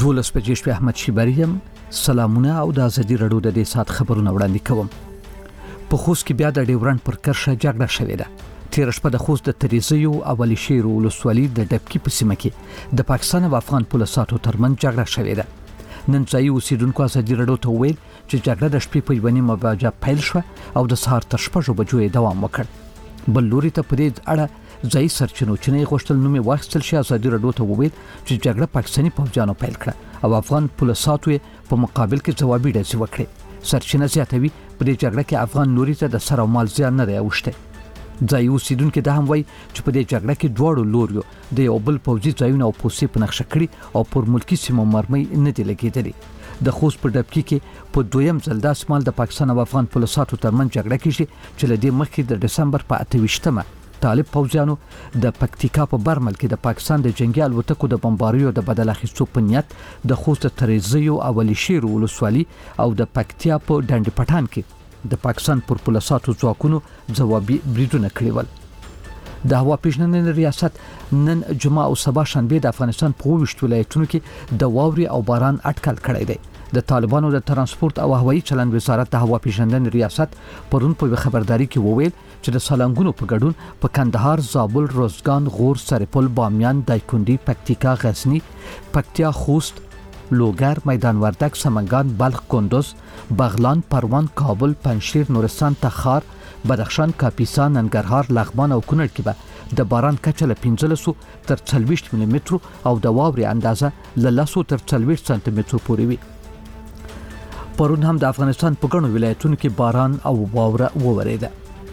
12 بجې شپې احمد شیبری یم. سلامونه او د ازادي رادیو د دې سات خبرونه وړاندې کوم. په خوست کې بیا د ډیورنډ پر کرښه جګړه شوې ده. تیر شپه د خوست د تریزیو او علي شیر ولسوالۍ د ډبکی په سیمه کې د پاکستان او افغان پولیسو ترمنځ جګړه شوې ده. نن ځای اوسیدونکو ازادي رادیو ته ویل چې جګړه د شپې په 1 بجې پیل شوه او د سهار تر 6 بجو دوام وکړ. بل لوري ته په دې اړه ځای سرچینو چې غوښتل نومي واخیستل شي. ازادي رادیو ته وویل چې جګړه پاکستاني پوځیانو پیل کړه او افغان پولیسو په مقابل کې ځوابي ډزې وکړې. سرچینه زیاتوي په دې جګړه کې افغان لوري ته د سر او مال زیان نه دی اوښتی. ځای اوسیدونکو دا هم وایي چې په دې جګړه کې دواړو لوریو د یو بل پوځي ځایونه او پوسټې په نقشه کړي او پر ملکی سیمو مرمۍ نه دی لګېدلې. د خوست په ډبکی کې په دویم ځل د اسمال د پاکستان او افغان پولیسو ترمنځ جګړه کیږي چې له دې مخکې د دسمبر په 28مه طالب پوځیانو د پکتیکا په برمل کې د پاکستان د جنگي الوتکو د بمباریو د بدل اخیستو په نیت د خوست تریزیو او علي شیر ولسوالۍ او د پکتیا په ډنډ پټان کې د پاکستان پر پولیسو ځواکونو ځوابي بریدونه کړي ول. د هوا پیژندنې ریاست نن جمعه او سبا شنبه د افغانستان په 20 ولایتونو کې د واوري او باران اټکل کړی دی. د طالبانو د ترانسپورت او هوایي چلند وزارت د هوا پیژندنې ریاست پرون په خبرداري کې وویل چې د سالنګونو په ګډون په کندهار، زابل، روزګان، غور، سرپل، بامیان، دایکنډي، پکتیکا، غزنی، پکتیا، خوست، لوګر، میدان وردګ، سمنګان، بلخ، کندوز، بغلان، پروان، کابل، پنجشیر، نورستان، تخار، بدخشان، کاپیسا، ننګرهار، لغمان او کونړ کې به د باران کچه له 15 تر 40 ملي متر او د واوري اندازه له 10 تر 40 سانتي متر پورې وي. پرون هم د افغانستان په ګڼو ولایتونو کې باران او واوره وورېده.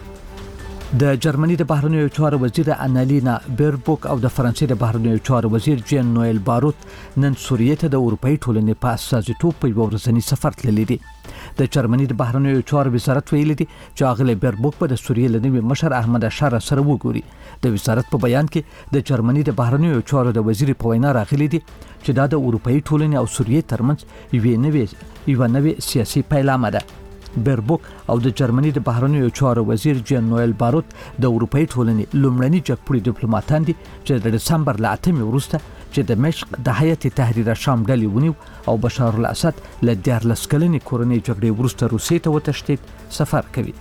د جرمني د بهرنیو چارو وزیر انالینا بیربوک او د فرانسې د بهرنیو چارو وزیر جان نویل باروت نن سوریې ته د اروپאי ټولنې په استازیتوب په یو ورځنی سفر تللی دي. د جرمني د بهرنیو چارو وزارت ویلي دي چې اغله بیربوک په د سوریې لنوي مشر احمد اشار سره وګوري. د وزارت په بیان کې د جرمني د بهرنیو چارو د وزیر په وینا راغلي دي چې دا د اروپאי ټولنې او سوریې ترمنځ یو نوې سیاسي پیلامه ده. بیربوک او د جرمني د بهرنیو چارو وزیر جان نویل باروت د اروپאי ټولنې لومړني جګپوړي ډیپلوماټان دي چې د دسمبر ل 8 وروسته چې د دمشق د هیئت تحریر شام ډلې ونیو او بشار الاسد له 14 کلنې کورنۍ جګړې وروسته روسیې ته وتښتید سفر کوي.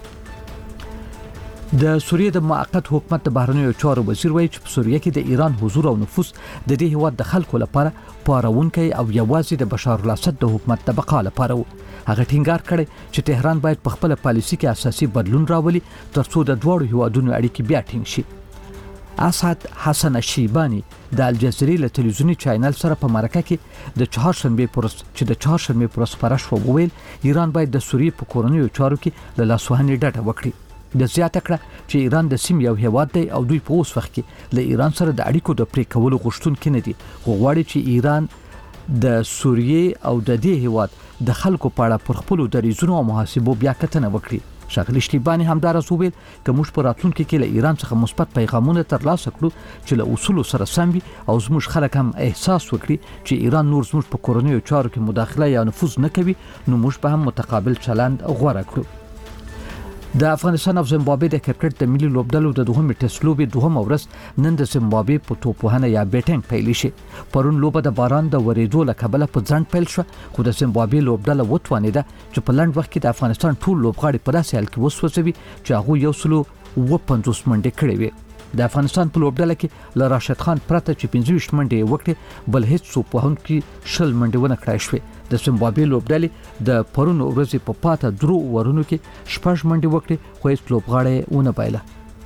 د سوریې د موقت حکومت د بهرنیو چارو وزیر وایي چې په سوریې کې د ایران حضور او نفوذ د دې هیواد د خلکو لپاره پارونکي او یوازې د بشار الاسد د حکومت د بقا لپاره وو. هغه ټینګار کړی چې تهران باید په خپل پالیسي کې اساسي بدلون راولي ترڅو د دوړو هیوادونو اړیکې بیا ټینګ شي. اسعد حسن شیبانی د الجزیرې له تلویزیونی چینل سره په مرکه کې د چهارشنبه پرست خبره شو ویل ایران باید د سوریې په کورنیو چارو کې له لاسوهنې ډډه وکړي. د زیاته کړه چې ایران د سیمې یو هیواد دی او دوی په اوس وخت کې له ایران سره د اړیکو د پرې کولو غوښتونکي نه دي. غواړي چې ایران د سوریې او د دې هیواد د خلکو په اړه پر خپل دریځونو او محاسبو بیا کتنه وکړي. شاغلی شتیبانی همدارس وویل چې موږ په راتلونکي کې له ایران څخه مثبت پیغامونه ترلاسه کړو چې له اصولو سره سم وي او زموږ خلک هم احساس وکړي چې ایران نور زموږ په کورنیو چارو کې مداخله یا نفوذ نه کوي نو موږ به هم متقابل چلند غوره کړو. د افغانستان او زیمبابوې د کرکټ د ملي لوبډلو د دوهمې ټیسټ لوبې دوهمه ورځ نن د زیمبابوې په توپوهنه یا بیټینګ پیل شي. پرون لوبه د باران د ورېدو له کبله په ځنډ پیل شو خو د زیمبابوې لوبډله وتوانېده چې په لنډ وخت کې د افغانستان ټول لوبغاړي په داسې حال کې وسوځوي چې هغه 150 منډې کړې وي. د افغانستان په لوبډله کې له راشد خان پرته چې 25 منډې وکړې بل هیڅ څوک په هم کې 20 منډې ونه کړای شوې. د زیمبابوې لوبډلې د پرون ورځې په پاته درو ورونو کې 6 منډې وکړې خو هیڅ لوبغاړی ونه بایله.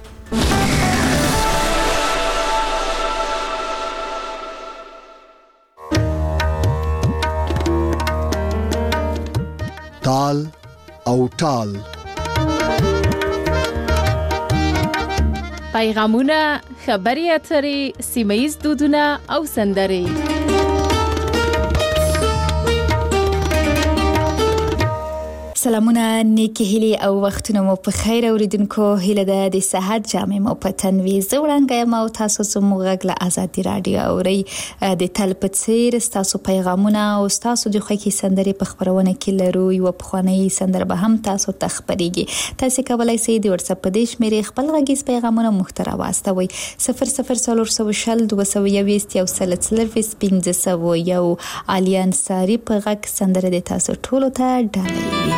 تال او ټال پیغامونه، خبري اترې، سیمه‌ییز دودونه او سندرې. سلامونه، نیکی هیلې او وختونه مو په خیر اوریدونکو. هیله ده د صحت جامع مو په تنوي زوړنګ ما او تاسو زموږ غږ له آزادي رادیو اوري. د تل په څیر تاسو پیغامونه او تاسو د خوښي سندرې په خبرونه کې لرو. یو په خواني سندر به هم تاسو ته خبريږي. تاسو کولای شئ د واتس اپ په دې شمیرې خپل غږیز پیغامونه محتوا واستوي 0040 221 یو سلسله 1500 یو الیان ساری په غږ سندره د تاسو ټولو ته ډالۍ.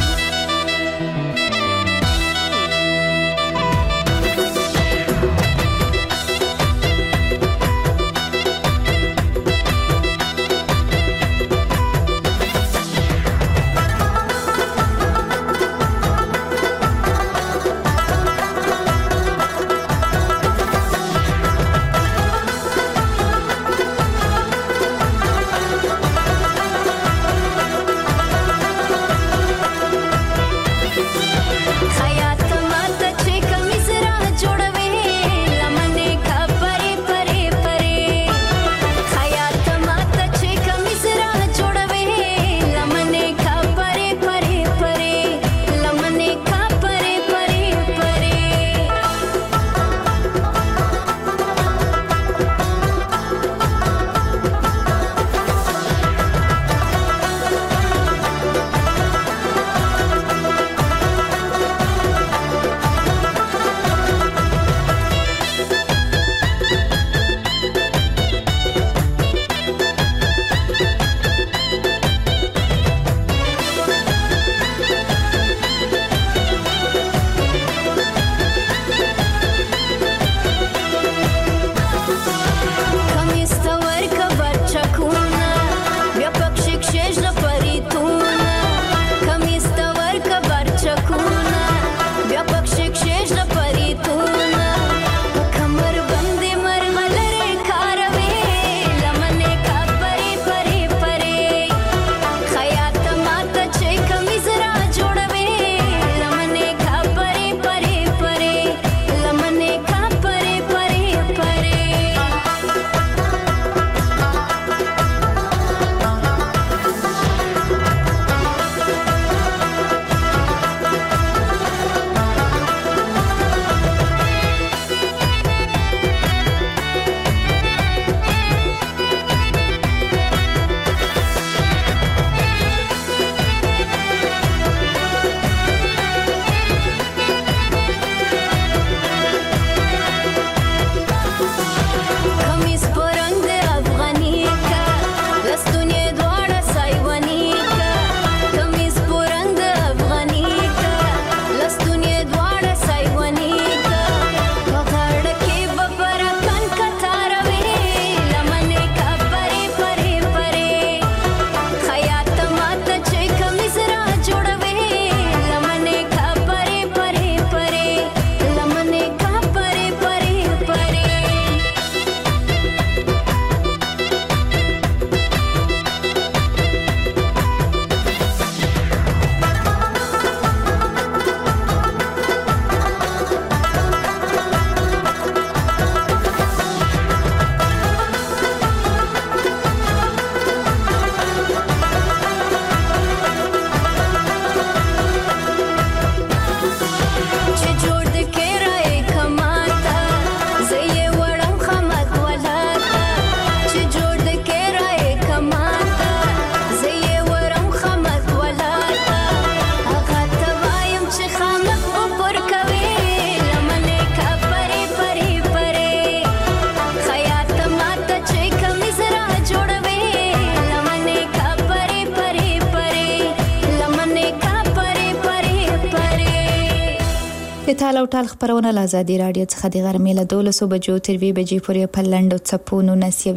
ټال او ټال خبرونه له آزادي رادیو څخه د غرمې له 12 بجو تر 2 بجې پورې په لنډو څپو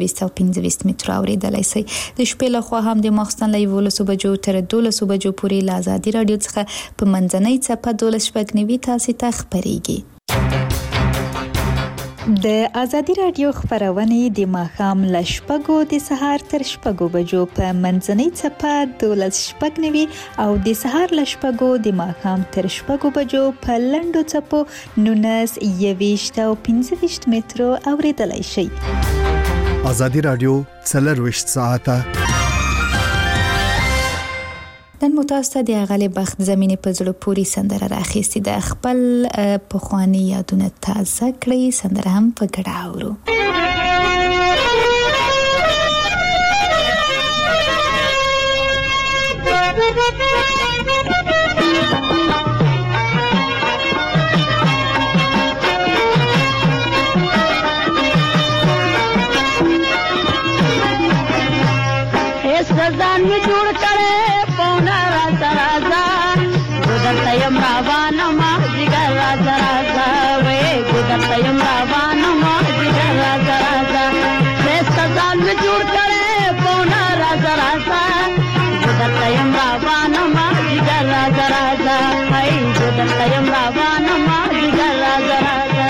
1925 متر اوریدلای شئ. د شپې له خوا هم د ماخستن له 11 بجو تر 12 بجو پورې له آزادي رادیو څخه په منځنۍ څپه 12 تاسو ته خبريږي. د آزادي رادیو خبرونه د ماښام له شپږو د سهار تر شپږو بجو په منځنۍ څپه 12 او د سهار له شپږو د ماښام تر شپږو بجو په لنډو څپو 19 او 25 متر اوریدلای شئ. آزادي رادیو 24 ساعته نن متاسفه د غالي بخت زمينه په زړه پوری سندره راخېستې د خپل پخوانی یادونه تازه کړې سندره هم په ګډه اورو. सजान में जुड़ करे पौना राजा राजा गुदरतयम रावान जिगर राजा राजा वे गुदरतयम रावान जिगर राजा राजा सजान में जुड़ करे पौना राजा राजा गुदरतयम रावान जिगर राजा राजा हाय गुदरतयम रावान जिगर राजा राजा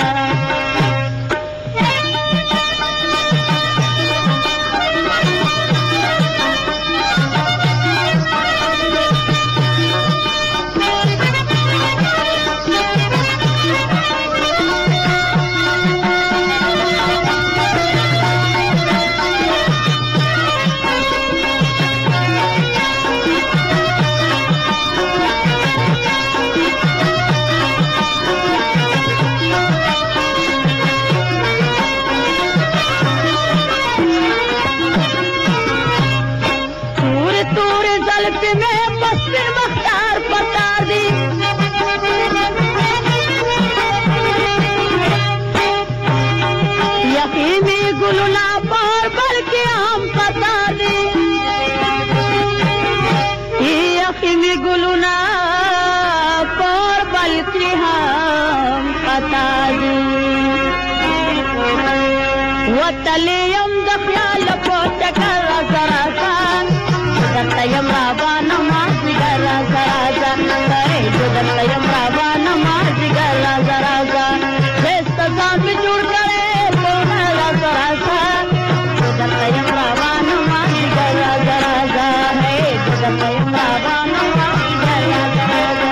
وتليم دخيال بوتك الرزرازان قدرتيم رابانا ما زيغر رزرازان قدرتيم رابانا ما زيغر رزرازان استزان بجور کرے پونا رزرازان قدرتيم رابانا ما زيغر رزرازان قدرتيم رابانا ما زيغر رزرازان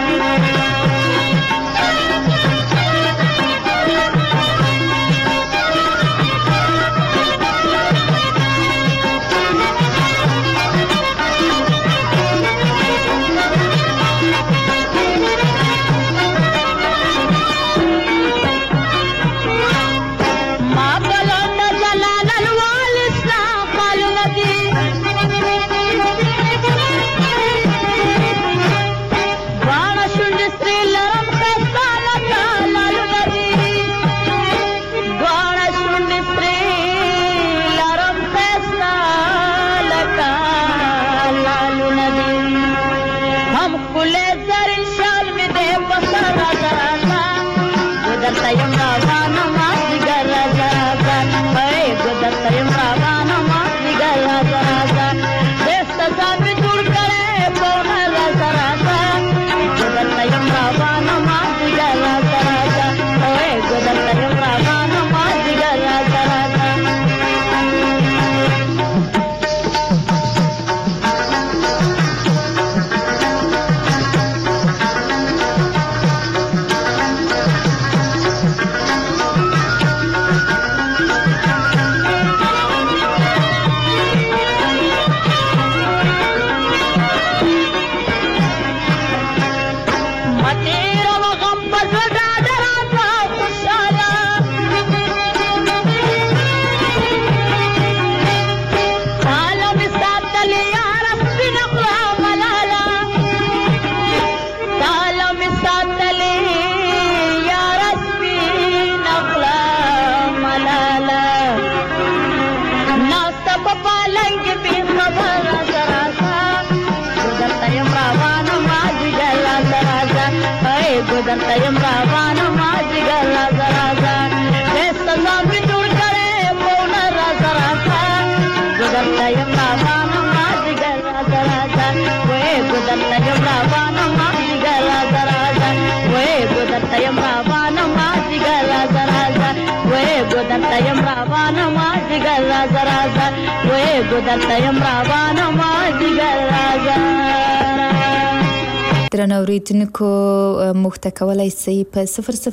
गुदरतयम रावाना मा जिगर राजा राजा सजान में जुड़ करे पौना राजा राजा गुदरतयम रावाना मा जिगर राजा राजा वे गुदरतयम रावाना मा जिगर राजा राजा वे गुदरतयम रावाना मा जिगर राजा राजा वे गुदरतयम रावाना मा जिगर राजा राजा वे गुदरतयम रावाना मा जिगर राजा درنو اوریدونکو مخته کولای شئ په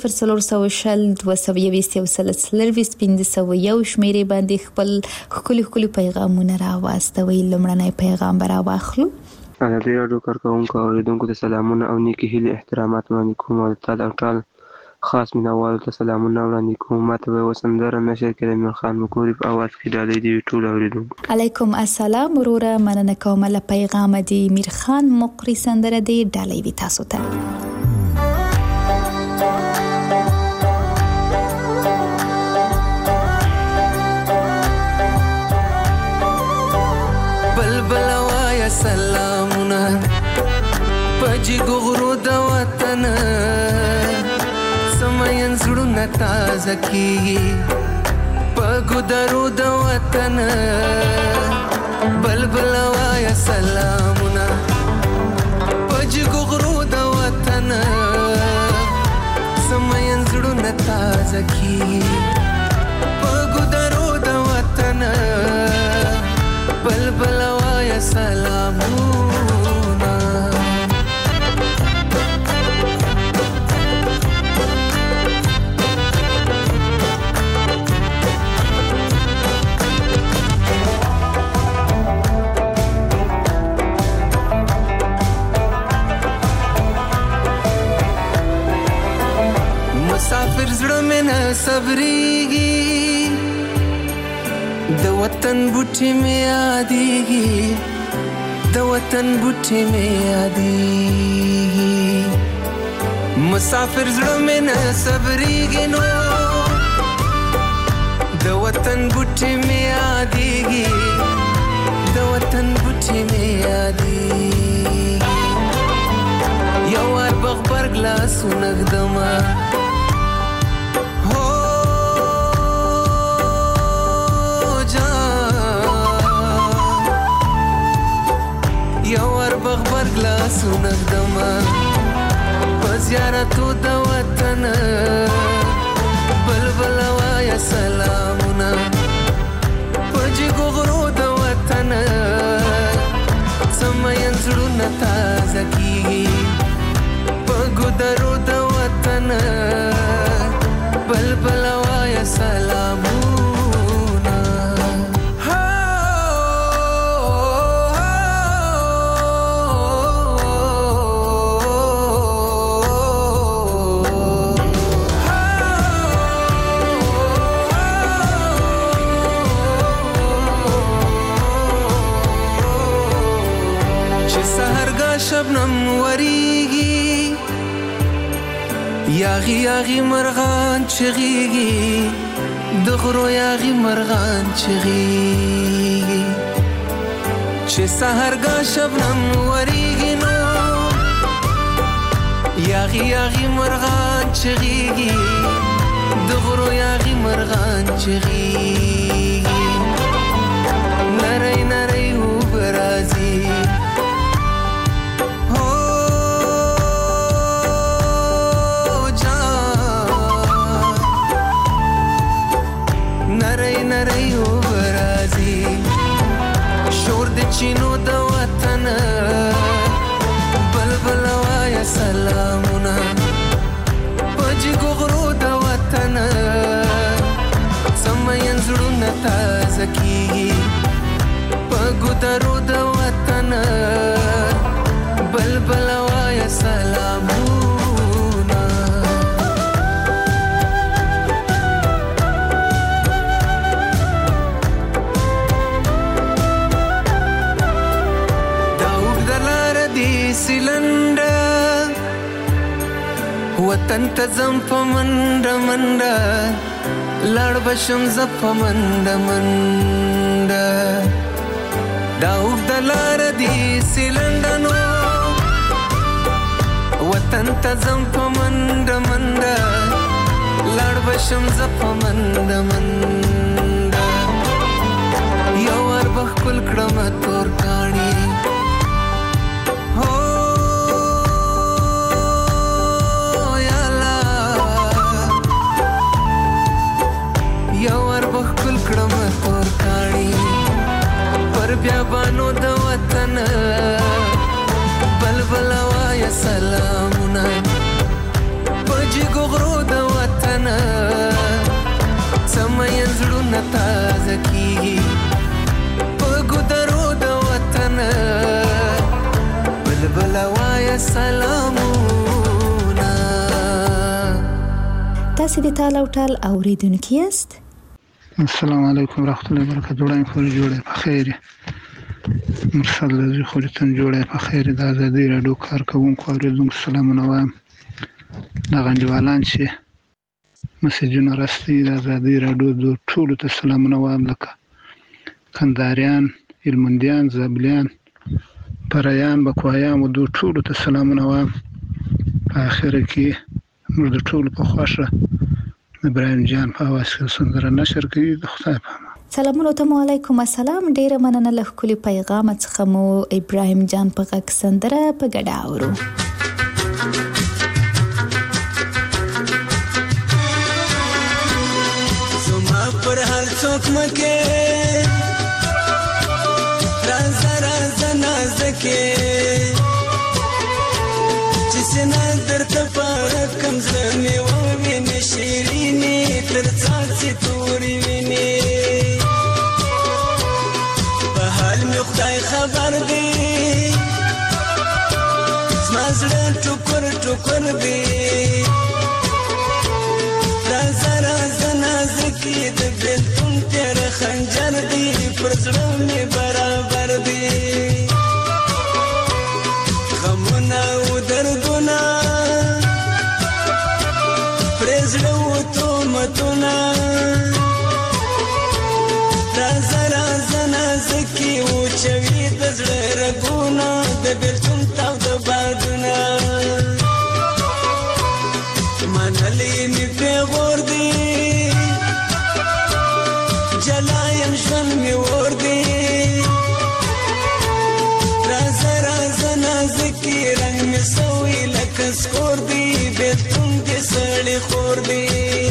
0020201501 شمیرې باندې خپل خولي پیغامونه راواستوي. لمړنی پیغام را واخلو. ازادي راډیو کارکوونکو او اوریدونکو ته سلامونه او نیکې هیلې احترامات وړاندې کوم او د تال او ټال خاص مینوالو ته سلامونه وړاندې کوم. ماته به یوه سندره نشر کړې میر خان مکوري په اواز کې ډالۍ دي ټول اوریدونکو. علیکم السلام وروره، مننه کوم له پیغام دی میر خان مقری سندره دی ډالۍ وي تاسو ته. بلبل وایا سلامونه پجی غغرو د وطن سمین زړونه تازه کیږي پګو درو د وطن. بلبل وایا سلامونه پجی غغرو د وطن سمین زړونه تازه کیږي پګو درو د وطن. بلبل وایا سلامونه مسافر زړه مې نه صبرېږي د وطن بوټي مې یادېږي د وطن بوټي مې یادېږي. مسافر زړه مې نه صبرېږي نو د وطن بوټي مې یادېږي د وطن بوټي مې یادېږي. یو وار بغبرګ لاسونه ږدمه بغبر گلاسونه ږدمه په زیارتو د وطن. بلبل وایا سلامونه په جګو غرو د وطن سمین زړونه تازه کیږي په ګودرو د وطن. بلبل وایا سلامونه شبنم وریږي یاغي یاغي مرغان چغيږي د غرو یاغي مرغان چغيږي چې سحرګا شبنم وریږي نو یاغي یاغي مرغان چغيږي د غرو یاغي مرغان چغيږي. نری نری وبرازي چینو د وطن. بلبل وایا سلامونه پجی غغرو د وطن سمین زړونه تازه کیږي پګو درو د وطن. بلبل وایا سلامونه سیلنډه وطن ته ځم په منډه منډه لاړ بشم زه په منډه منډه. دا اوږده لاره دي سیلنډه نو وطن ته ځم په منډه منډه لاړ بشم زه په منډه منډه. یو وار به ښکل کړمه تور کاڼي بیابانو د وطن. بلبل وایا سلامونه پجی غغرو د وطن سمین زړونه تازه کیږي پګو درو د وطن. سلامونه. تاسو د تال او ټال اوریدونکو یاست. السلام علیکم ورحمۃ اللہ وبرکاتہ. جوړه په خیر مرسل لږه خورتن جوړه په خیر. د ازادي رادیو کارکونکو اوریدونکو سلامونه وایم. نغنجوالان چې مسجونه راستي د ازادي رادیو د ټولو ته سلامونه وایم، لکه کنداریان، هلمندیان، زابلیان، پریان، بکوایان او د ټولو ته سلامونه وایم. په اخر کې موږ د ټولو په خوښه ابراهیم جان په اواز کې سندره نشر کوي. د خدای په امان. سلامونه ته علیکم السلام. ډیره مننه له خولي پیغام څخه مو ابراهیم جان په غږ سندره په ګډه اورو. زما پر هر څوک مکه راز راز نازکه چې سنا درته پاره کم زمي و ویني شیرینی تر څاڅي توري ویني په حال می خدای خبر دی زمازړه ټوکر ټوکر دی راز راز نازکه د بلتون تر خنجر دی پر زړه می برابر دی غمونه او دردونه پرزړه او تومتونه راز راز نازکه او چوي د زړه رګونه د بلتون تاو د بادونه منلې می پیغور دی جلایم ژوند می ور دی راز راز نازکه رنگ می سوي لکه سکور دی بلتون دې سړی خور دی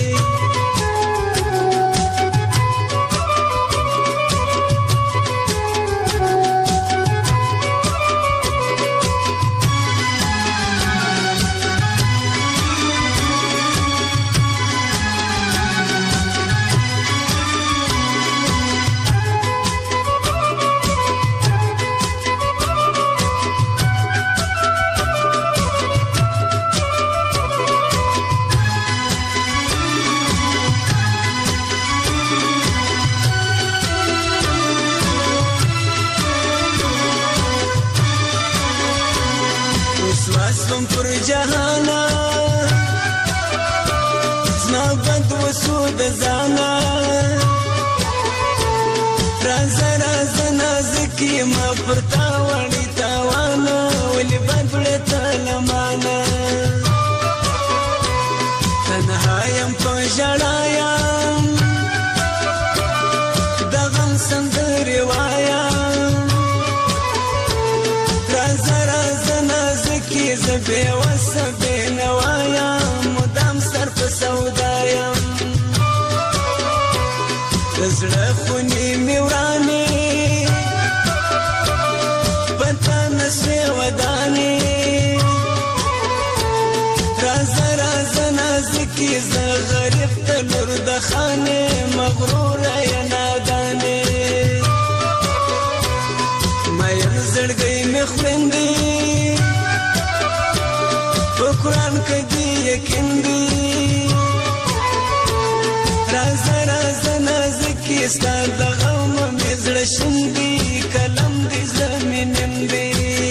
وسوم پر جهانا زما بد وسود زانا راز راز نازکی ما پر تاوانی تاوانا ولی بدلتا لمانا تنهایم په ژړایم د غم سندرې وایم راز راز نازکه زبې وسبې نوایم مدام سر په سودایم زړه خونی می ورانی پتا نسوي ودانی راز راز نازکه ز غریب ته لور د خانه مغرور یا نادانه مې زړګي می خوندې قرآن کې دی یقین دی راز راز نازکه ستاد غم مې زړه شندې کلم دې زمینم دی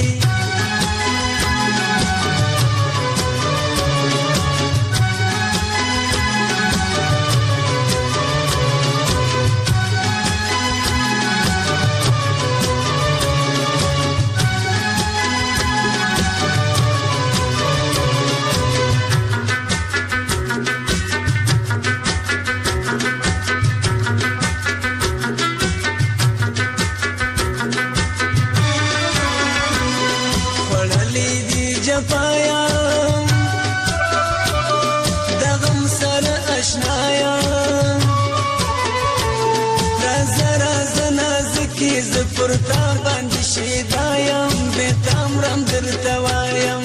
پرتا باندې شیدایم به تامرم درته وایم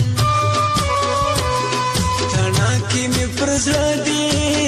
تنا کې می پرزړه دی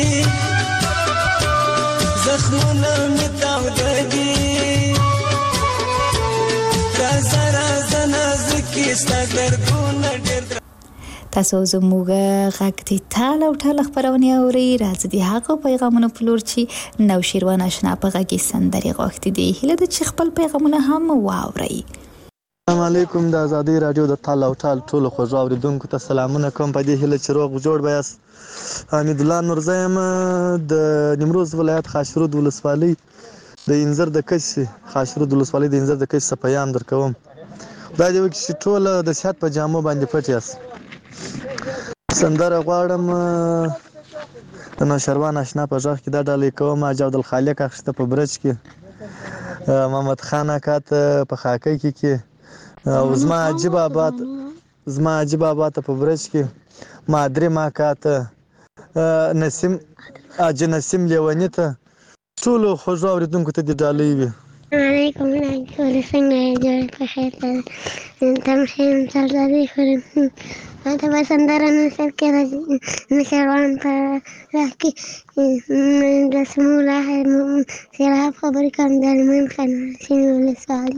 زخمونه می تاوده دي راز راز نازکه تاسو زموږ غږ د تال او ټال خبرونه اوري. راځي د هغه پیغامونو په لور چې نو شیروان آشنا په غږی سندري غوښتي دي. هله د چې خپل پیغامونه هم واوري. السلام علیکم. د ازادي رادیو د تال او ټال ټول خوږ اوریدونکو ته سلامونه کوم. په دې هله چې روغ جوړ بیاست. حمید الله نورزیم د نیمروز ولایت خاشرود ولسوالۍ د انځر د کش خاشرود ولسوالۍ د انځر د کش سپیان درکوم. دا دی چې ټول د صحت په جامو باندې پټ یاست. سندره غواړم د نوشروان آشنا په ځخ کې دا ډالې کوم. جواد الخالق اخسته په برج کې، محمد خان اکات په خاکۍ کې، او زما عجیب آباد په برج کې، مادری ماکات نسیم نسیم لیونی ته ټول خوږ اوریدونکو ته د ډالۍ وي. علیکم څنګه جوړ په خیر تم خیر سرداري خورم. دا به سندره نشر کې نشروان په راکې د سموله سیراب خبرې کوم د لمن خانه سینې ولسوالۍ.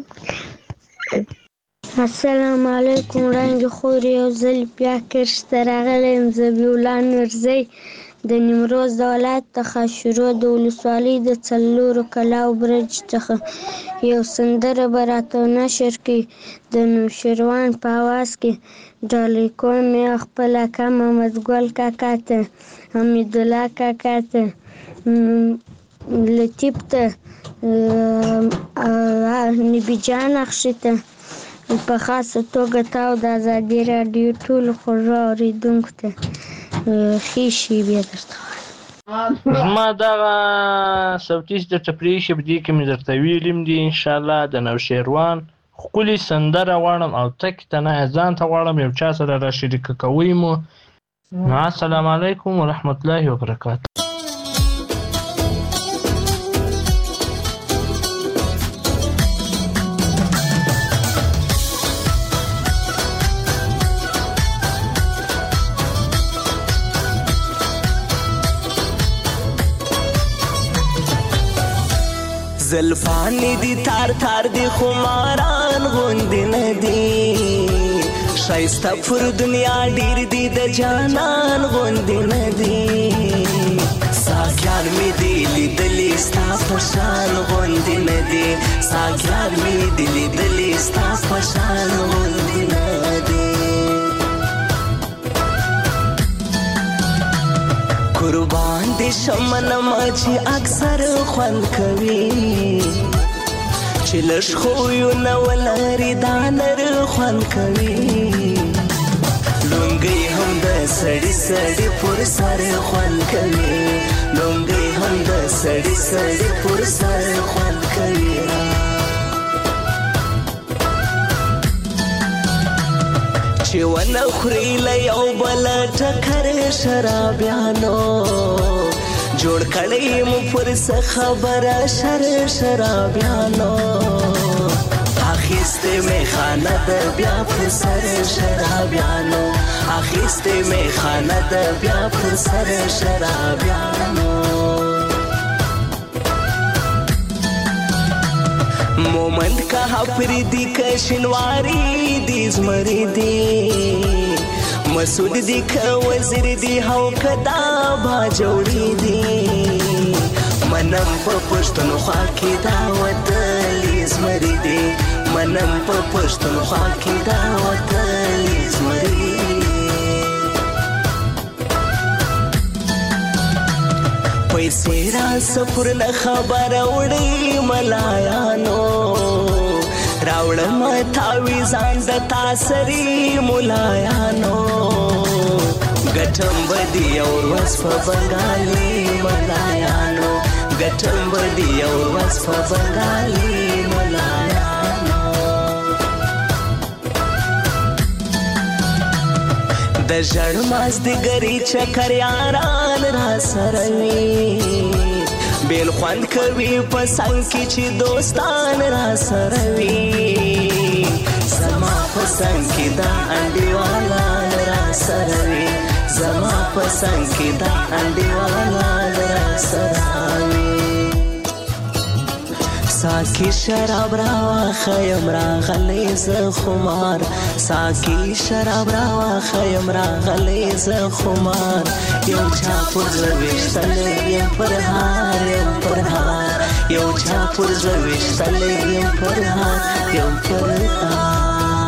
السلام علیکم. رنګ خوري او ځل بیا کرشته راغلی یم. زبیح الله نورزی د نیمروز د ولایت د خاشرود ولسوالۍ د څلورو کلاو برج څخه یو سندره به راته نشر کړي. د نوشیروان په اواز کې ډالۍ کوم یې خپل اکا محمد ګل کاکا ته، حمید الله کاکا ته، لطیف ته، نبي جان اخشي ته، په خاصه توګه تاو د ازادي راډیو ټولو خوږو اورېدونکو ته ښې شېبې درته زما دغه صوتي د ټپري شبدي کې مې درته ویلیم دي. انشاءالله د نوشیروان ښکلې سندره غواړم او تک ته نه ځان ته غواړم یو چا سره را شریکه کوئ مو. السلام علیکم ورحمت الله وبرکاته. زلفانی دی تار تار دی خماران غوندی ندی شایسته پر دنیا ډیر دی د جانان غوندی ندی ساګیان می دی لیدلی ستا پشان غوندی ندی ساګیان می دی لیدلی ستا پشان غوندی ندی قربان دی شمن ماچی اکثر خوند کوي چې لږ خویونه ولري دا نر خوند کوي لونګۍ هم د سړي سړي پر سر خوند کوي لونګۍ هم د سړي سړي پر سر خوند کوي چې ونه خوري له یو بل ټکر شرابیانو جوړ کړی مو پر څه خبره شرابیانو اخیسته می خانه د بیا پر سر شرابیانو اخیسته می خانه د بیا پر سر شرابیانو مومند کا پریدی کا شنواری دی زمری دی مسعود دی کا وزیر دی هاو کدا با جوړی دی منم په پښتونخوا کې دا وتلی زمری دی منم په پښتونخوا کې دا وتلی زمری پیسې را سفر نه خبر وړي ملایانو راوړم تاوی ځان د تاسري ملایانو ګټم بدی اور وس په بنگالي ملایانو ګټم بدی اور وس په بنگالي ملایانو د ژړ ماز د ګری چکر یاران را سره وي بیل خوند کوي په څنګ کې چې دوستان را سره وي زما په څنګ کې دا انډیوالا را سره وي زما په څنګ کې دا انډیوالا را سره وي ساکی شراب راواخیم راغلی ز خمار ساکی شراب راواخیم راغلی ز خمار یو چا پر زویشتل یم پر هار یم پر هار یو چا پر زویشتل یم پر هار یم پر هار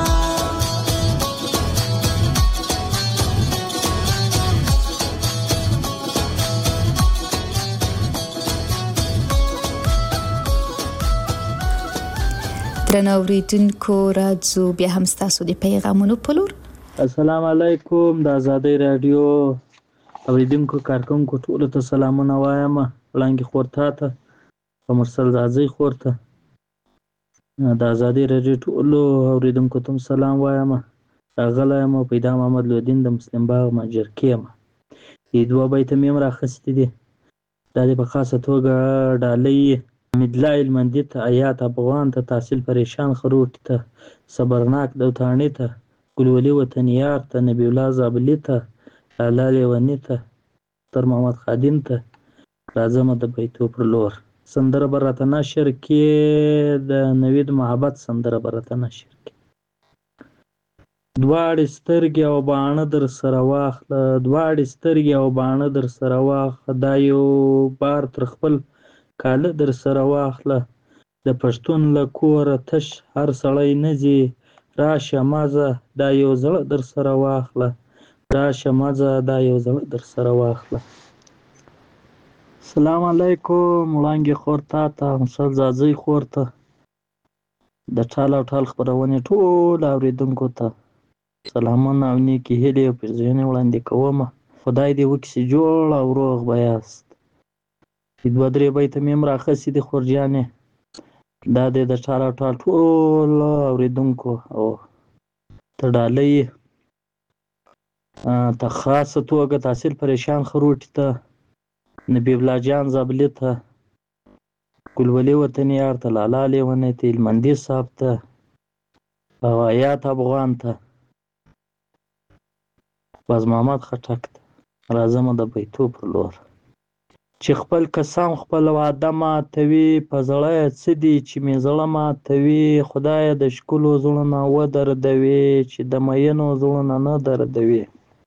درنو اوریدونکو راځو بیا هم ستاسو د پیغامونو په لور. السلام علیکم د ازادۍ رادیو اوریدونکو کارکونکو ټولو ته سلامونه وایم. وړانګې خور تا ته په مرسل ځاځي خور ته د ازادۍ رادیو ټولو اوریدونکو ته سلام وایم. راغلی یم پیدا محمد لودین د مسلم باغ ماجرکې یم. دوه بیته مې هم راخیستي دي. دا دې په خاصه توګه ډالۍ مدلای المندی ته آیات افغان ته تحصیل پریشان خروټ ته صبرناک دوتانی ته ګلولي وطنیار ته نبی الله زابلی ته لالا لیونی ته تر محمد خادم ته راځم د بیتو پر لور. سندره به راته نشر کې د نوید محبت سندره به راته نشر کې. دواړې سترګې او باڼه در سره واخله دواړې سترګې او باڼه در سره واخله دا یو بار تر خپل کاله در سره واخله د پښتون له کوره تش هر سړی نه ځي راشه مازه دا یو زړه در سره واخله راشه مازه دا یو زړه در سره واخله. السلام علیکم وړانګې خور تا ته مسل ځاځي خور ته د ټال او ټال خپرونې ټول اوریدونکو ته سلامونه او نیکې هیلې او پیرزوینې وړاندې کوم. خدای دې وکړي جوړ او روغ به یاست. دوه درې بیته مې هم راخیستي دي خورجانې. دا دی د ټال او ټال ټول اوریدونکو او ته ډالۍ ته خاصه توګه تحصیل پریشان خروټي ته نبی الله جان زابلي ته ګلولي وطنیار ته لالا لیونی ته هلمندي صاحب ته او آیات افغان ته باز محمد خټک ته راځم د بیتو پر لور. چې خپل قسم خپل وعده ماتوي په زړه یې څه دي چې مې زړه ماتوي خدایه د ښکلو زړونه ودردوي چې د مینو زړونه نه دردوي.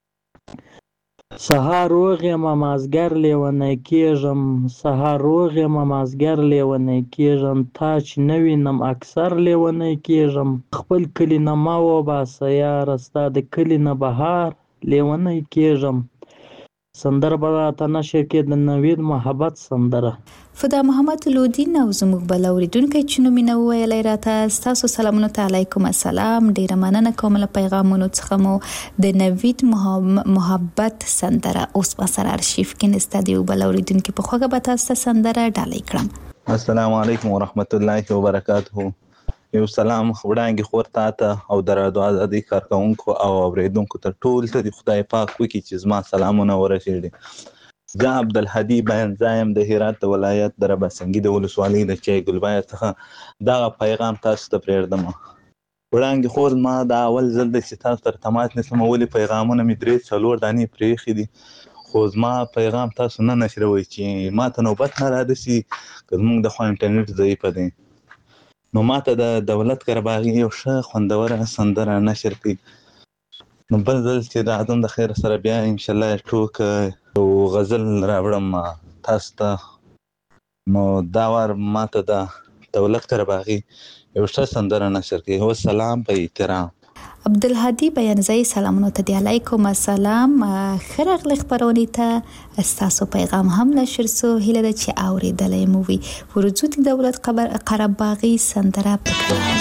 سهار روغ یم مازدیګر لیونی کېږم سهار روغ یم مازدیګر لیونی کېږم تا چې نه وینم اکثر لیونی کېږم. خپل کلي نه مه وباسه یاره ستا د کلي نه بهار لیونی کېږم. سندره به راته نشر کې د نوید محبت سندره. فدا محمد لودین او زموږ بل اوریدونکی چې نومینه وویلی راته ستاسو سلامونه ته علیکم السلام. ډیره مننه کوم له پیغامونو څخه مو د نوید محبت سندره اوس په سره ارشیف کې نسته دی او بل اوریدونکی په خوږه به تاسو ته سندره ډالۍ کړم. السلام علیکم ورحمت الله وبرکاته. یو سلام وړانګې خور تا ته او د رادیو ازادۍ کارکوونکو او اوریدونکو ته ټول ته د خدای پاک وکړي چې زما سلامونه ورسېږي. زه عبدالهادي بیانزا یم د هرات د ولایت د رباسنګي د ولسوالۍ د چای ګلبایه څخه دغه پیغام تاسو ته پرېږدم. وړانګې خور ما دا اول ځل دی چې تاسو سره تماس نیسم. ولې پیغامونه مې 3-4 دانې پرېښي دي خو زما پیغام تاسو نه نشروئ چې ما ته نوبت نه رارسي که زموږ د خوا انټرنیټ ضعیفه دی. نو ماته د دولت قرباغي یو ښه خوندوره سندره نشر کړي. نو بل ځل چې راځم د خیر سره بیا انشاءالله ټوک او غزل راوړم تاسو ته. نو دا وار ماته د دولت قرباغي یو ښه سندره نشر کړي. والسلام په احترام. عبدالهادي بیانزای سلامونه ته دی علیکم السلام. ښه راغلی خپرونې ته ستاسو پیغام هم نشر سو. هیله ده چې اورېدلی مو وي. ورځو د دولت قرهباغي سندره پکړه.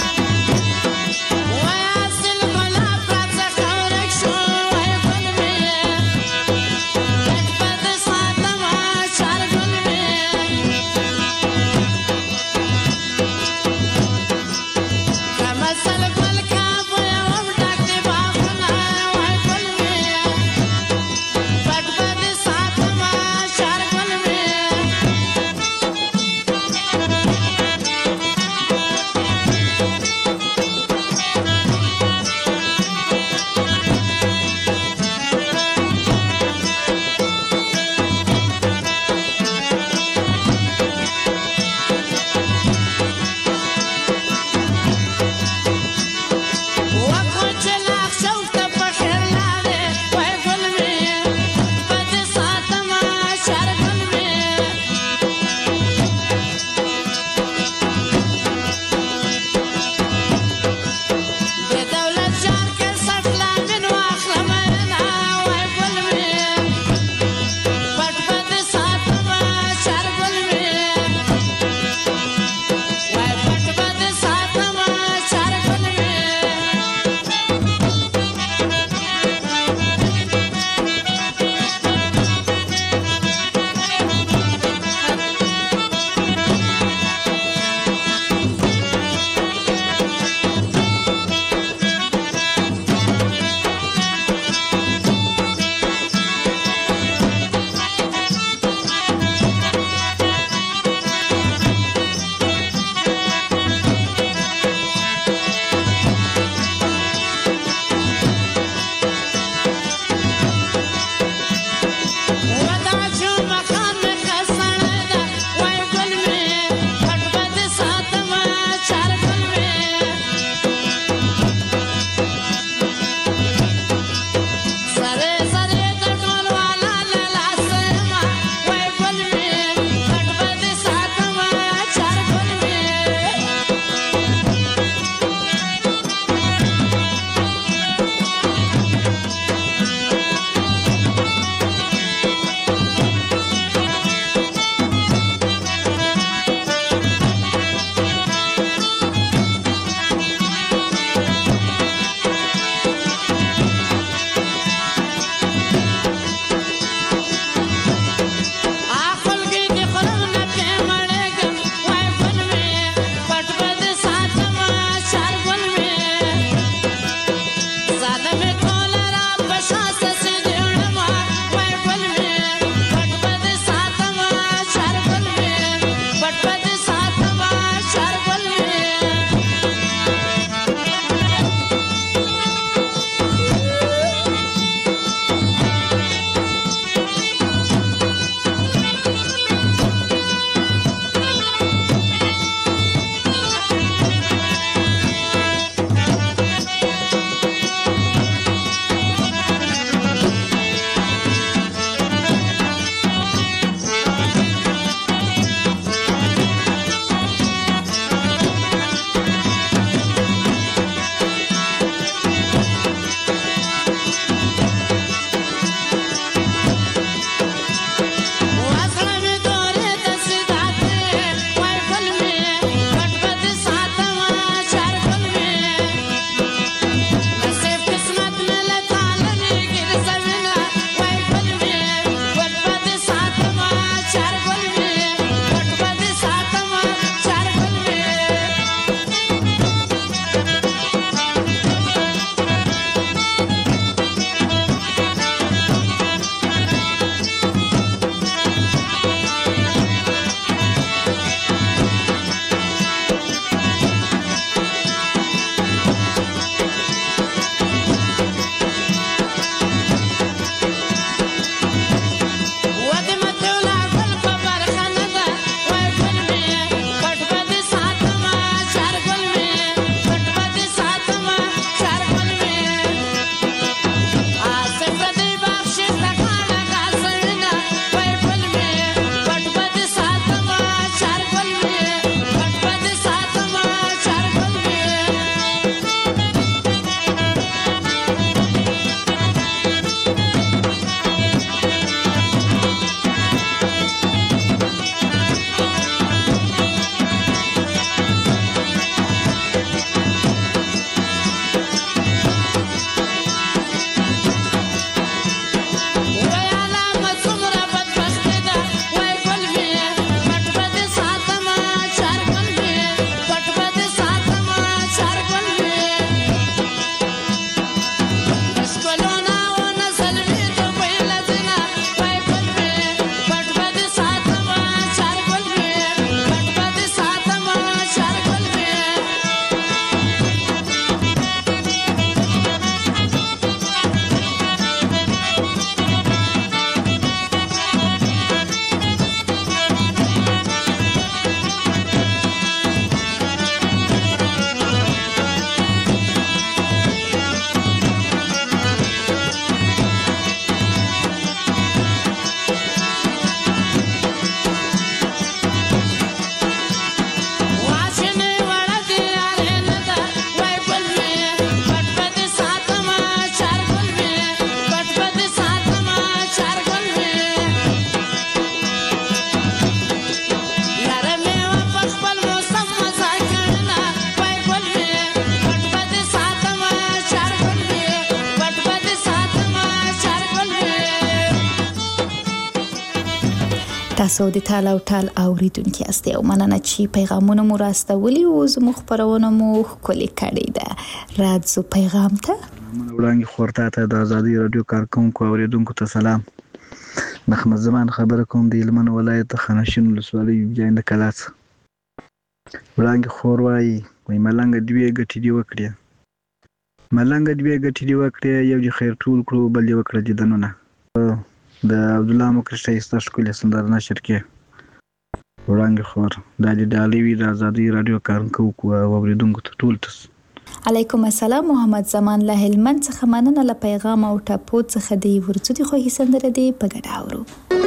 تاسو د ټال او ټال اوریدونکو یاستئ او مننه چې پیغامونه مو راستولي او زموږ خبرونه مو ښکلې کړې ده. راځو پیغام ته. وړاندې خورتا ته د ازادي رادیو کارکونکو اوریدونکو ته سلام. محمد زمان خبره کوم د هلمند ولایت خانشین ولسوالۍ جاینده کلاس. وړاندې خور وایي ملنګ دوی ګټې دی وکړي. ملنګ دوی ګټې دی وکړي، یو د خیر ټول کړو بل یې وکړه دیدنونه. د عبدالله مکر شایسته ښکلې سندره نشر کې وړاندې خور دا د ډالۍ وي د ازادي رادیو کارکونکو او اوریدونکو ته ټول ته علیکم السلام. محمد زمان له هلمند څخه مننه له پیغام او ټاپو څخه دی ورڅو دي خو هي سندره دی په ګډه اورو.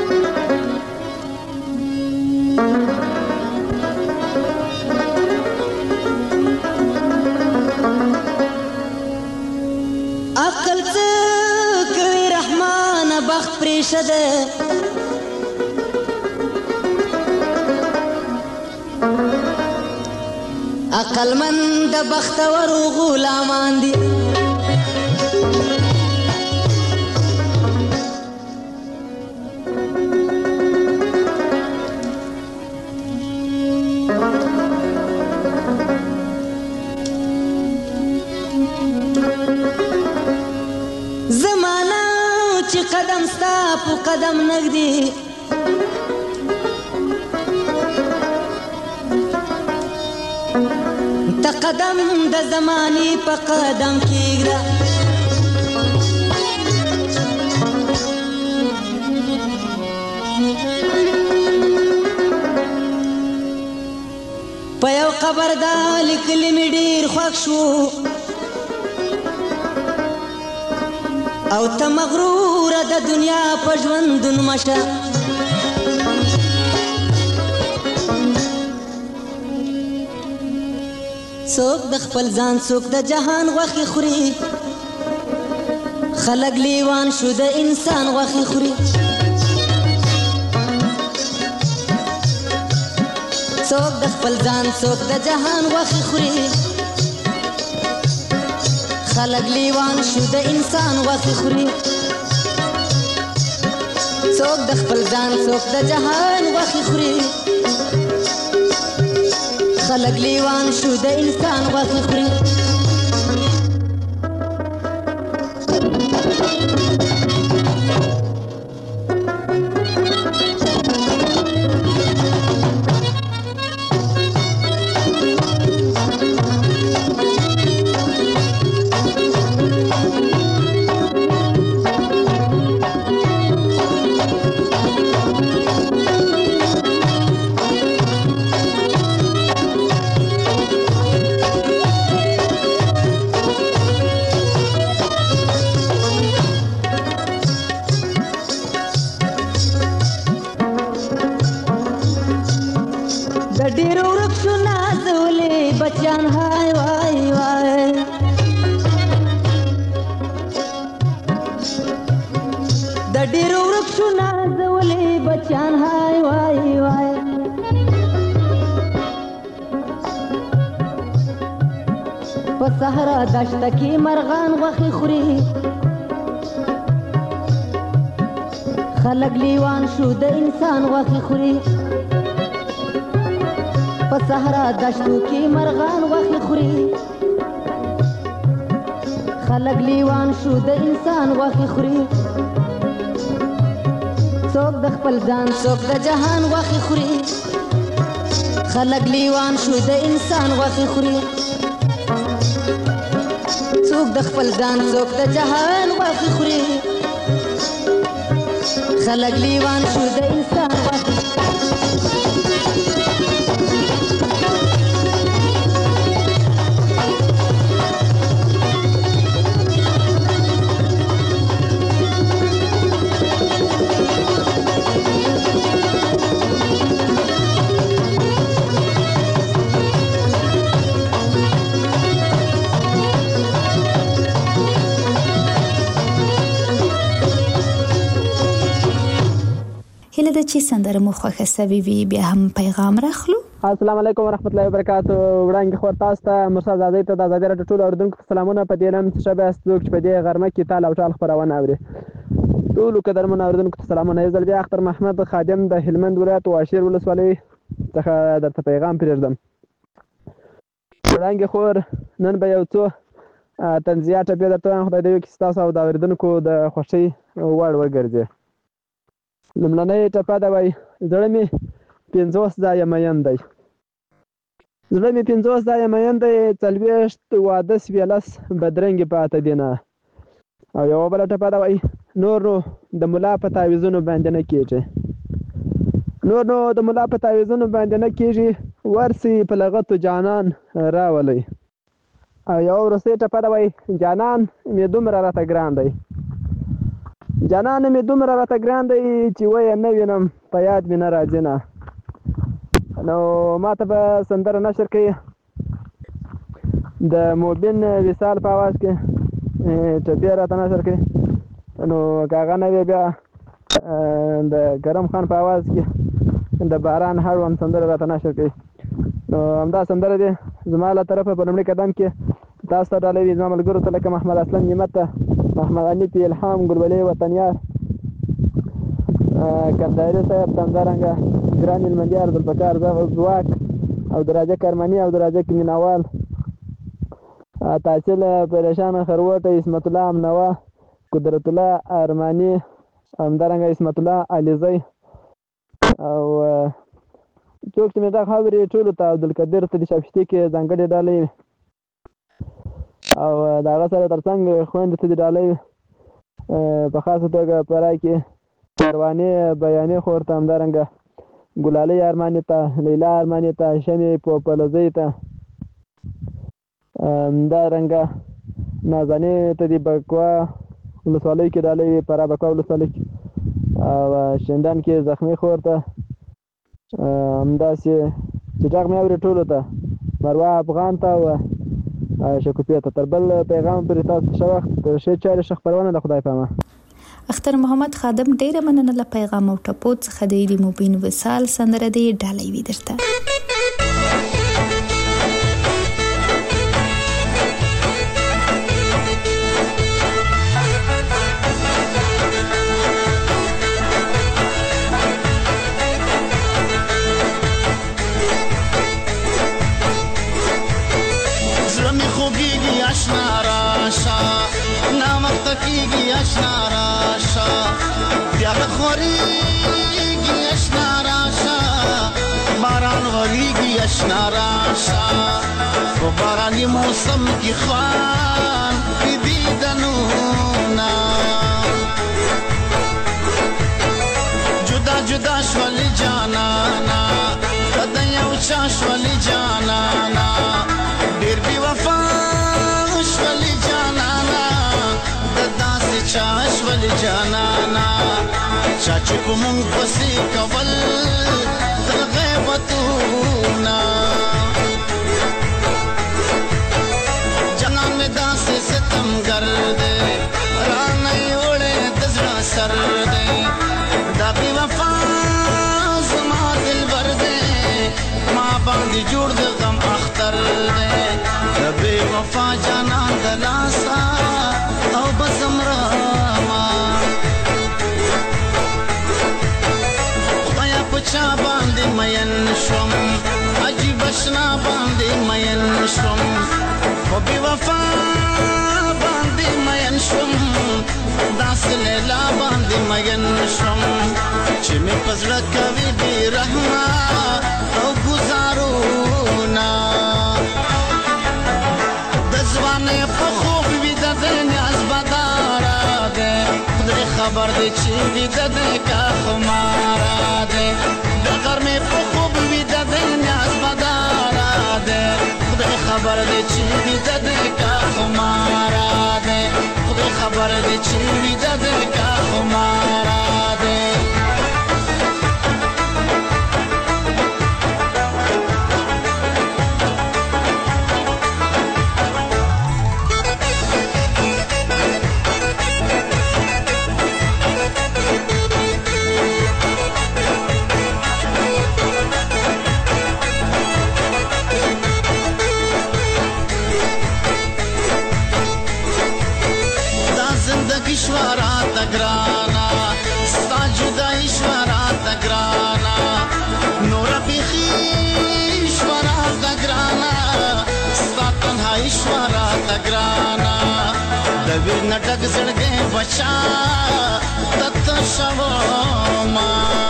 عقل څه کوي رحمان بخت پریشه ده عقل مند بختور غلامان دي زمانہ چې قدم ستا په قدم نږدې ته قدم د زمانې په قدم کېږده په یو قبر دا لیکلي مې ډېر خوښ شو او ته مغروره د دنیا په ژوندون مشه څوک د خپل ځان څوک د جهان غوښې خوري خلک لیوان شو د انسان غوښې خوري څوک د خپل ځان څوک د جهان غوښې خوري خلق لیوان شو د انسان غوښې خوري څوک د خپل ځان څوک د جهان غوښې خوري خلق لیوان شو د انسان غوښې خوري صحرا دشت کی مرغان غوښې خوري خلک لیوان شو د انسان غوښې خوري په صحرا دشتو کې مرغان غوښې خوري خلک لیوان شو د انسان غوښې خوري څوک د خپل ځان څوک د جهان غوښې خوري خلک لیوان شو د انسان غوښې خوري څوک د خپل ځان څوک د جهان غوښې خوري خلک لیوان شو د انسان غوښې هله د چې سندره مو خوښه سوي وي بیا هم پیغام راخلو. السلام علیکم ورحمت الله وبرکاتو. وړاندې خو تاسو ته مرشد آزادۍ ته د آزادۍ راډیو ټول اوریدونکو سلامونه په دې لم چې شبه څوک چې په دې غرمه کې تال او ټال خبرونه اوري. ټولو قدرمنو اورېدونکو ته سلامونه. یو ځل بیا اختر محمد خادم د هلمند ولایت واشیر ولسوالۍ څخه درته پیغام پرېږدم. وړانګې خور نن به یو څو طنزیه ټپې درته وایم، خدای دې وکړي چې ستاسو او د اورېدونکو د خوښۍ وړ وګرځي. لومړنۍ ټپه ده، وایي زړه مې 50 ځایه مین دی. زړه مې 50 ځایه مین دی، 40 واده 14 بدرنګې پاته دینه. او یوه بله ټپه ده، وایي نور نو د ملا په تعویذونو باندې نه کېږي. نور نو د ملا په تعویذونو باندې نه کېږي، ورسي په لغتو جانان راولئ. او یوه وروستۍ ټپه ده، وایي جانان مې دومره راته ګران دی. جانان مې دومره راته ګران دی چې ویې نه وینم په یاد مې نه راځي نه. نو ما ته به سندره نشر کوي د موبین وصال په اواز کې ټپې راته نشر کوي. نو که هغه نه وي بیا د کرم خان په اواز کې د باران هړوند سندره راته نشر کوي. نو همدا سندره دی زما له طرفه په لومړي قدم کې تاسو ته ډالۍ وي، زما ملګرو ته لکه محمد اسلم نعمت ته، محمد حنیف الهام، ګلبلې وطنیار، کندهاري صاحب، همدارنګه ګران هلمندیار ذوالفقار ځواک او د راجک ارماني او د راجک میناوال، تحصیل پریشان خروټ، اسمت الله امنوا، قدرت الله ارماني، همدارنګه اسمت الله علیزی او څوک چې مې دا خبرې ټولو ته عبدالقدیر ته د شاپشتي کې ځانګړې ډالۍ او د هغه سره تر څنګ خویندې ته د ډالۍ په خاصه توګه په رای کې پروانې بیانې خور ته، همدارنګه ګلالۍ ارماني ته، لیلا ارماني ته، شمې پوپلزۍ ته، همدارنګه نازنې ته د بکوا ولسوالۍ کې ډالۍ وي، فرا بکوا ولسوالۍ کې، او شندان کې زخمي خور ته، همداسې چې غږ مې اوري ټولو ته، مروه افغان ته او شکوفیه ته. تر بل پیغام پورې تاسو ښه وخت، ښې چارې، ښه خپرونه د خدای پامه. اختر محمد خادم ډیره مننه له پیغام او ټپو څخه. د موبین وصال سندره دی ډالۍ وي درته. بارانی موسم کی خوان دیدنونا جدا جدا شولی جانانا قدن یوچا شولی جانانا دیر بی وفا شولی جانانا ددا سی چا شولی جانانا چاچو کمون پسی کول در غیبتونا ستم گردے رانی اوڑے دزرا سر دے دا بی وفا زما دل بردے ماں باندی جوڑ دے غم اختر دے دا بی وفا جانان دلاسا او بزم راما خدایا پچا باندی مین شم عجیب اشنا باندی مین شم و بی وفا باندې مین شوم، داسې لیلا باندې مین شوم چې مې په زړه کوي بې رحمه او ګزارونه. د ځوانۍ په خوب ویده دی نیاز بداره دی، خدای خبر دی چې ویده دی که خماره دی. د غرمې په خوب ویده دی نیاز بداره دی، خدای خبر دی چې ویده دی که خماره دی. خدای خبر دی چې ویده دی که خماره دی. شوارا تگرا ګرانا د وینې ډک زړګې بچا تت شو ما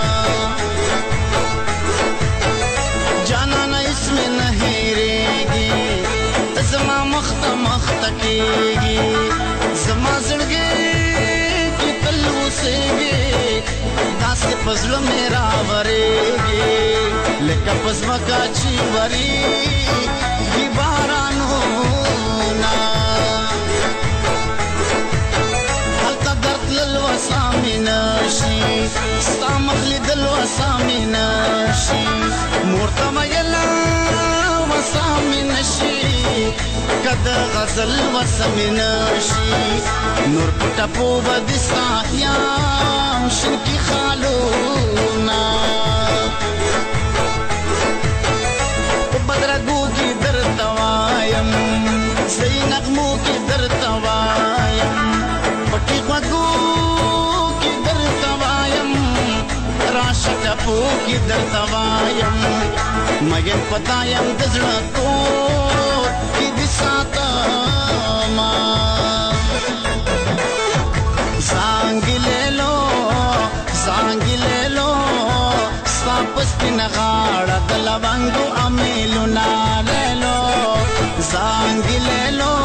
جانا نه اسم نه هېرېږي زما مخت کېږي زما زړګې کې تل اوسېږي داسې په زړه مې راورېږي لکه په ځمکه چې ورېږي بارانونه هلته درد تلل وسه مې نشي ستا مخ لیدل وسه مې نشي مور ته ویله وسه مې نشي که د غزل وسه مې نشي نور په ټپو به د ساحیام شنکي خالونه په بدرګو کې درته وایم صحیح نغمو کې درته وایم پټي غوږو کې درته وایم راشه ټپو کې درته وایم مګر پتا یم د زړه کور کې دې ساتما زانګي لېلو ستا په سپینه غاړه د لونګو امیلونه لېلو زانګي لېلو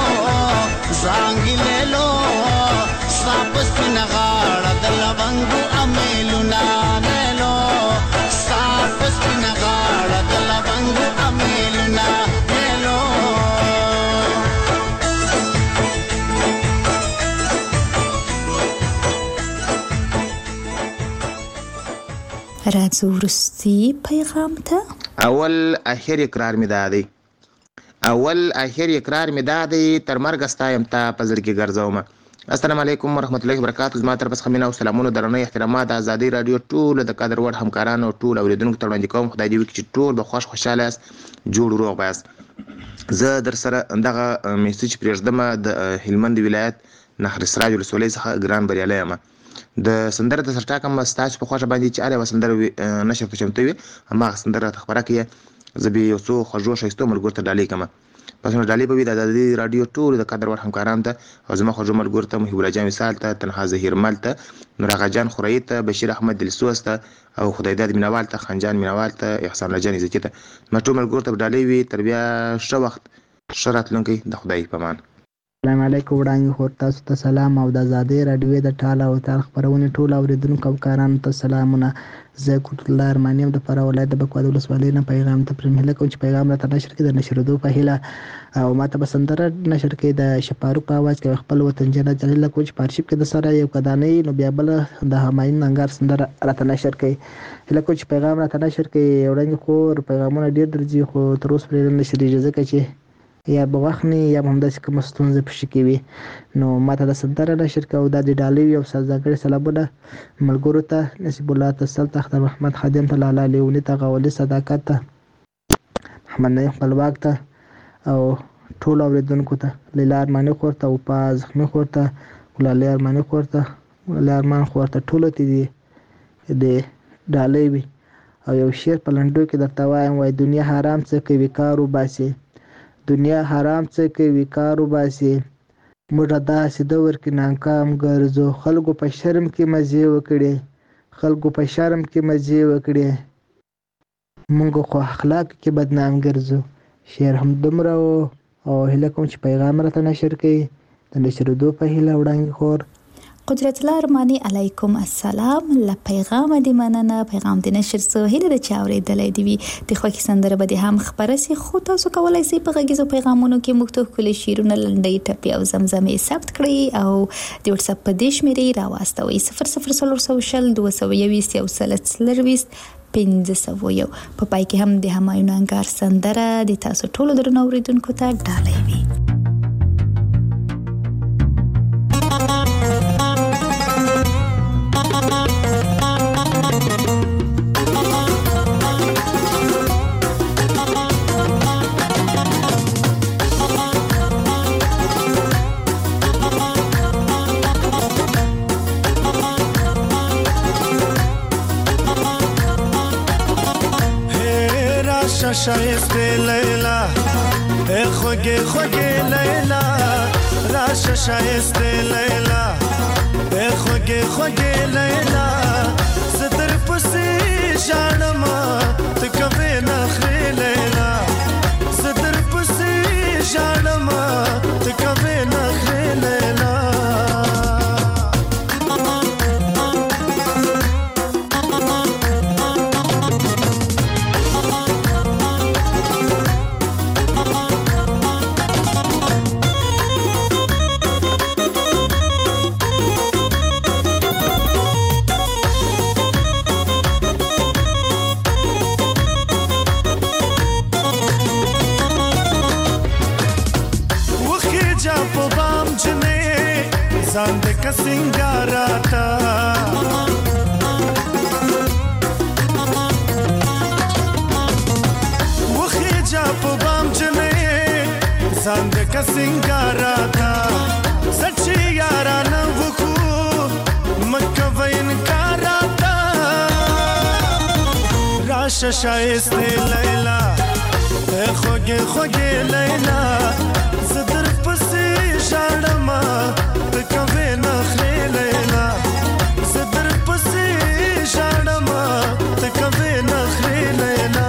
ستا په سپینه غاړه د لونګو امیلونه لېلو ستا په سپینه غاړه د لونګو امیلونه لېلو راځو وروستي پیغام ته. اول اخر اقرار مې دا دی تر مرګه ستا یم تا په زړه کې ګرځوم. السلام علیکم ورحمت الله وبرکاتو. زما تر پس خمینه او سلامونه درنه احترامات د ازادي رادیو ټول د قدر وړ همکارانو او ټول اوریدونکو ته وړاندې کوم. خدای دې وکړي چې ټول به خوشاله یاست، جوړ روغ یاست. زه در سره دغه میسج پرېږدم د هلمند ولایت نهر سراج ولسوالۍ څخه ګران بریالی یم. د سندره د سرټاکم ستاسو په خوښه باندې چې اړ سندره نشر په چمتو وي هماغه سندره ته خبره کوي. زه به یو څو خوږو ښایستو ملګرو ته ډالۍ کوم. پس نو ډالۍ به وي د ازادي رادیو ټول د قدر وړ همکارانو ته او زما خوږو ملګرو ته محب الله جان وصال ته تنها زهیر مل ته نور آغا جان خورایي ته بشیر احمد دلسوز ته او خدایداد مینوال ته خنجان مینوال ته احسان الله جان عزتي ته ما ټول ملګرو ته ډالۍ وي. تر بیا ښه وخت ښه راتلونکی د خدای په امان. السلام علیکم وړاندې خور تاسو ته سلام او د ازادي رادیو د ټاله او تاریخ خبرونه ټول اوریدونکو او کارانو ته سلامونه. زه کوټ الله ارمانیم د فرا ولایت د بکواد ولسوالۍ نه پیغام ته پرې مهله کوم چې پیغام راته نشر کړي د نشردو په هیله او ماته به سندره نشر کړي د شپارو په आवाज کې خپل وطن جنت جلیل کو چې پارشیپ کې د سره یو کدانې نو بیا بل د هماین انګار سندره راته نشر کړي هله کو چې پیغام راته نشر کړي وړاندې خور پیغامونه ډیر درځي خو تر اوسه پرې نشر اجازه کوي یا به وخت نه یا به همداسې کومه ستونزه پېښه کوي نو ماته د سندره نشر کوو دا د ډالۍ او ځانګړي سلامونه ملګرو ته نصیب الله تسل اختر محمد خادم ته لالا لیوني ته غولي صداقت ته محمد نعیم خپلواک ته او ټول اوریدونکو ته لیلا ارماني خور ته او پاز زخمي خور ته ګلالي ارماني خور ته ګلالي ارمان خور ته ټولو ته دي د ډالۍ وي او یو شعر په لنډو کې درته وایم وای دنیا حرام څه کوي کار وباسي دنیا حرام څه کوي کار وباسي موږ داسې دور کې ناکام ګرځو خلکو په شرم کې مزې وکړي موږ خو اخلاق کې بدنام ګرځو. شعر هم دومره او هیله کوم چې پیغام راته نشر کړي د نشردو په هیله وړاندې خور قدرت الله ارماني علیکم السلام. له پیغام دی مننه پیغام دی نشر سو هیله د چاورې دلې دی د خوښي سندره به هم خبره سي خو تاسو کولای شئ په غږیزو پیغامونو کې مختلف کلی شیرونه لنډي ټپي او زمزمې ثبت کړئ او د واتس اپ په دې شمیرې راواستوي 000222 1500 په پای کې هم د همایون انګار سندره د تاسو ټولو درنو اوریدونکو ته ډالۍ وي. شایسته لیلا خوږې خوږې لیلا راشه شایسته لیلا خوږې خوږې لیلا زه در پسې ژاړم ته کوې نخرې لیلا زه در پسې ژاړم ته کوې نخرې لیلا ځان دې کا سنگاراتا وخی جا په بام جنې ځان دې کا سنگاراتا سچي یارانه وکو مکه وینکاراتا راشه شایسته لیلا خوږې خوږې لیلا زدر پسې ژاړم ته کوې نخرې لیلا زدر پسې ژاړم ته کوې نخرې لیلا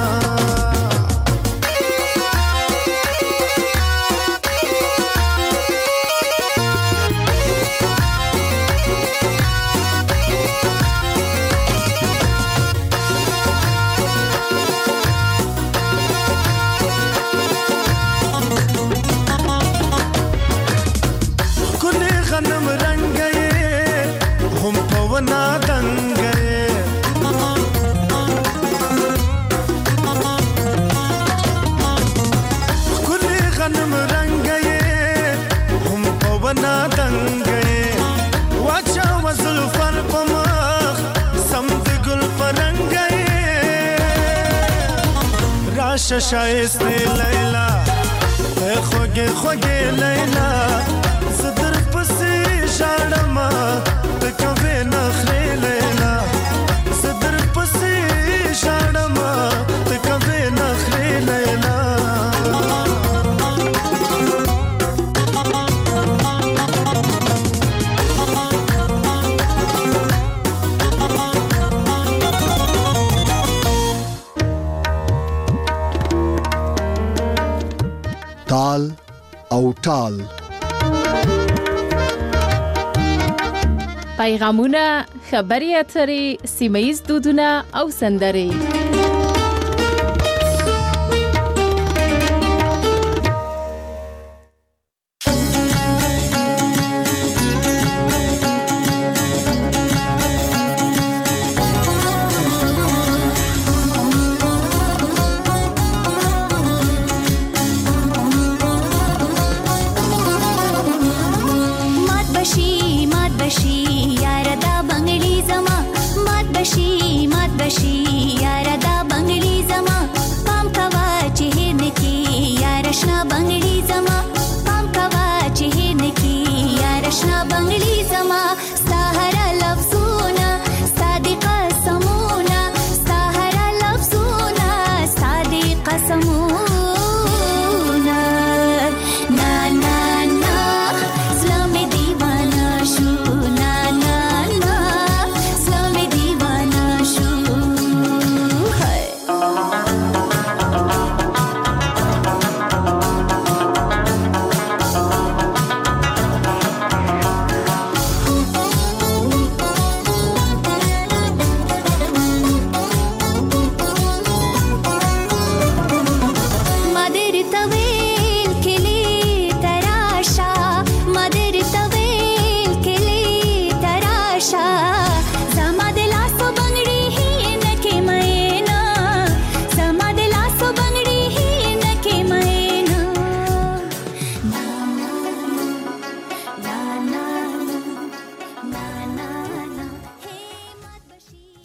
راشه شایسته لیلا خوږې خوږې لیلا زه در پسې ژاړم ته کوې نخرې لیلا زه در پسې ژاړم ته کوې نخرې لیلا تال او ټال پیغامونه خبري اترې سیمه ییز دودونه او سندرې